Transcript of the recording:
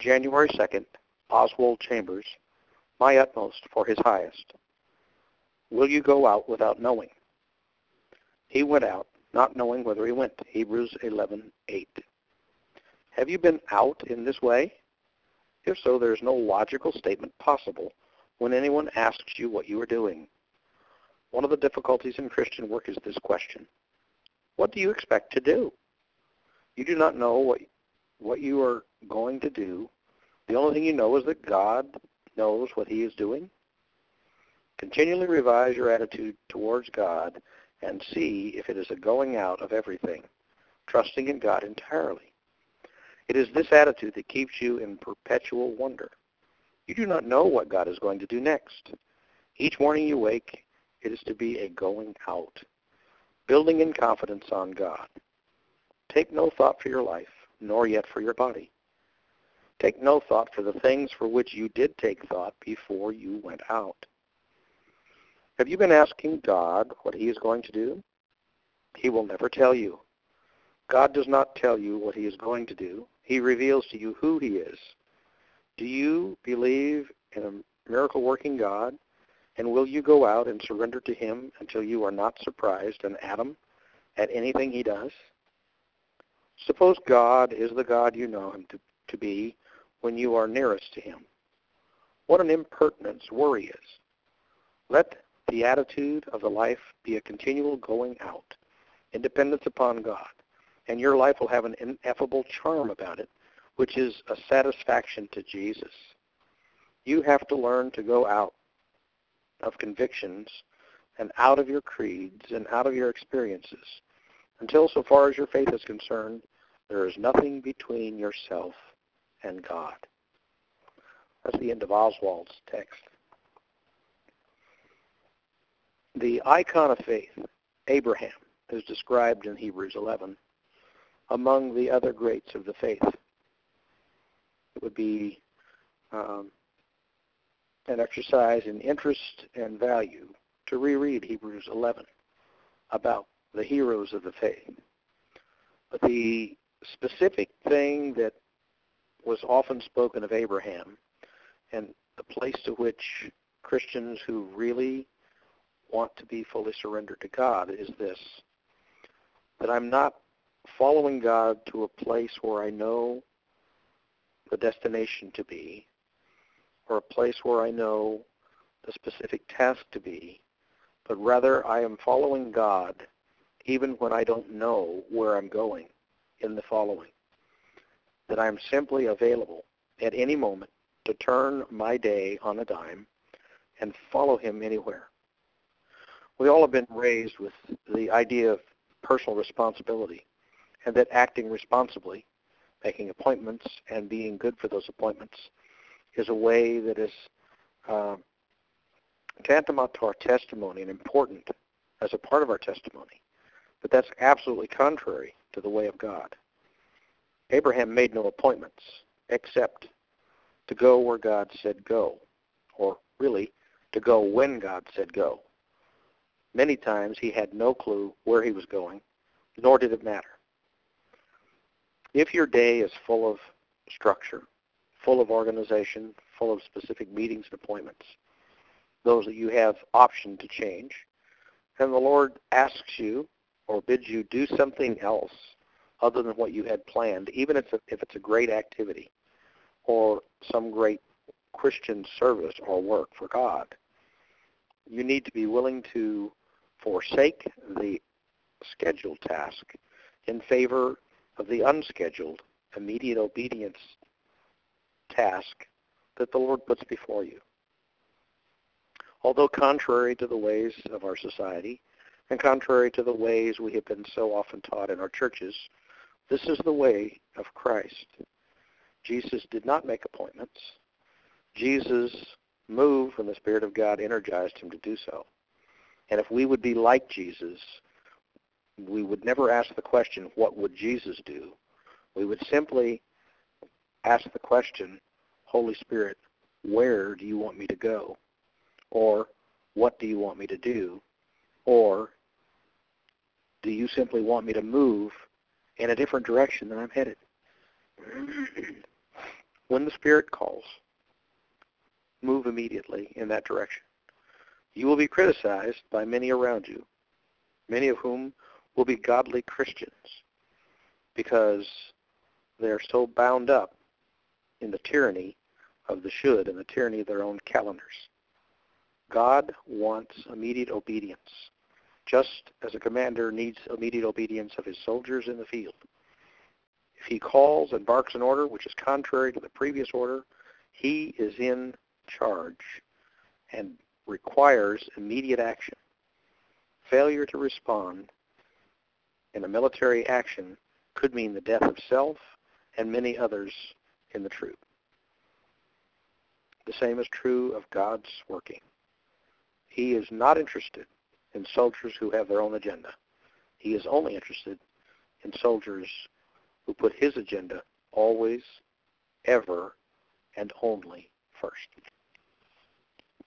January 2nd, Oswald Chambers, my utmost for his highest. Will you go out without knowing? He went out, not knowing whither he went. Hebrews 11:8. Have you been out in this way? If so, there is no logical statement possible when anyone asks you what you are doing. One of the difficulties in Christian work is this question: what do you expect to do? You do not know what you are going to do. The only thing you know is that God knows what he is doing. Continually revise your attitude towards God and see if it is a going out of everything, trusting in God entirely. It is this attitude that keeps you in perpetual wonder. You do not know what God is going to do next. Each morning you wake, it is to be a going out, building in confidence on God. Take no thought for your life, nor yet for your body. Take no thought for the things for which you did take thought before you went out. Have you been asking God what he is going to do? He will never tell you. God does not tell you what he is going to do. He reveals to you who he is. Do you believe in a miracle-working God? And will you go out and surrender to him until you are not surprised an atom at anything he does? Suppose God is the God you know him to be when you are nearest to him. What an impertinence worry is. Let the attitude of the life be a continual going out, in dependence upon God, and your life will have an ineffable charm about it, which is a satisfaction to Jesus. You have to learn to go out of convictions and out of your creeds and out of your experiences, until so far as your faith is concerned, there is nothing between yourself and God. That's the end of Oswald's text. The icon of faith, Abraham, is described in Hebrews 11 among the other greats of the faith. It would be an exercise in interest and value to reread Hebrews 11 about the heroes of the faith. But the specific thing that was often spoken of Abraham and the place to which Christians who really want to be fully surrendered to God is this: that I'm not following God to a place where I know the destination to be, or a place where I know the specific task to be, but rather I am following God even when I don't know where I'm going in the following. That I'm simply available at any moment to turn my day on a dime and follow him anywhere. We all have been raised with the idea of personal responsibility, and that acting responsibly, making appointments and being good for those appointments, is a way that is tantamount to our testimony and important as a part of our testimony. But that's absolutely contrary to the way of God. Abraham made no appointments except to go where God said go, or really to go when God said go. Many times he had no clue where he was going, nor did it matter. If your day is full of structure, full of organization, full of specific meetings and appointments, those that you have option to change, and the Lord asks you or bids you do something else other than what you had planned, even if it's a great activity or some great Christian service or work for God, you need to be willing to forsake the scheduled task in favor of the unscheduled, immediate obedience task that the Lord puts before you. Although contrary to the ways of our society and contrary to the ways we have been so often taught in our churches, this is the way of Christ. Jesus did not make appointments. Jesus moved when the Spirit of God energized him to do so. And if we would be like Jesus, we would never ask the question, what would Jesus do? We would simply ask the question, Holy Spirit, where do you want me to go? Or what do you want me to do? Or do you simply want me to move in a different direction than I'm headed? When the Spirit calls, move immediately in that direction. You will be criticized by many around you, many of whom will be godly Christians, because they are so bound up in the tyranny of the should and the tyranny of their own calendars. God wants immediate obedience, just as a commander needs immediate obedience of his soldiers in the field. If he calls and barks an order which is contrary to the previous order, he is in charge and requires immediate action. Failure to respond in a military action could mean the death of self and many others in the troop. The same is true of God's working. He is not interested in soldiers who have their own agenda. He is only interested in soldiers who put his agenda always, ever, and only first.